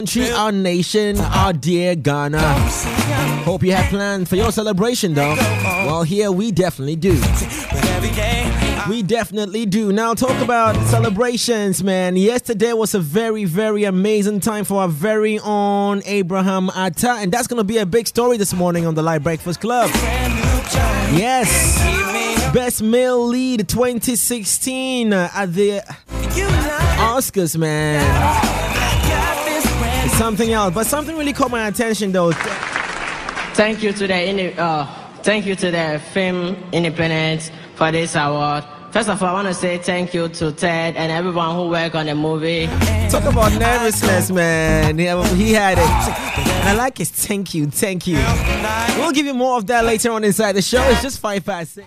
our nation, our dear Ghana. Hope you have plans for your celebration though. Well, here we definitely do. We definitely do. Now talk about celebrations, man. Yesterday was a very, very amazing time for our very own Abraham Atta, and that's going to be a big story this morning on the Live Breakfast Club. Yes. Best Male Lead 2016 at the Oscars, man. It's something else, but something really caught my attention though. Thank you to the Film Independent for this award. First of all, I want to say thank you to Ted and everyone who worked on the movie. Talk about nervousness, man. He had it. And I like his thank you. We'll give you more of that later on inside the show. It's just 6:05.